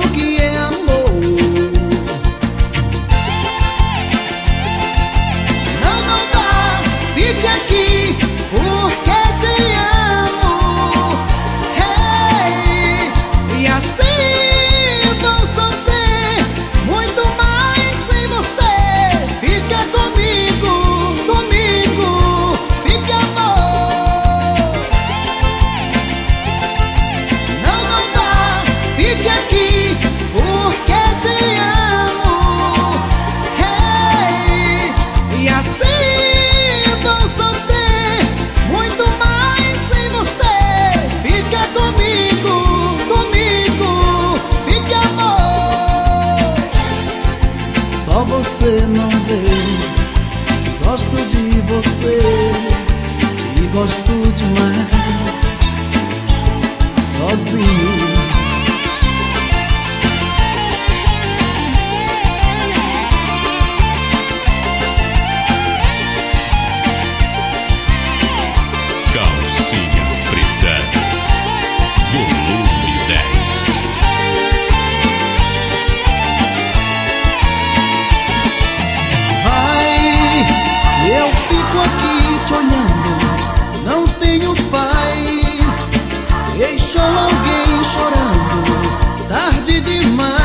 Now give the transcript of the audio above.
o que é amor. Não, não vá, fique aqui, porque te amo. Hey, e assim vão sofrer muito mais sem você. Fica comigo, comigo, fica amor. Não, não vá, fique aqui, porque te amo. Hey, e assim vão sofrer muito mais sem você. Fica comigo, comigo, fica amor. Só você não vê, gosto de você, te gosto demais, sozinho. Calcinha Preta, volume 10. Vai, eu fico aqui te olhando, não tenho paz. Deixou alguém chorando, tarde demais.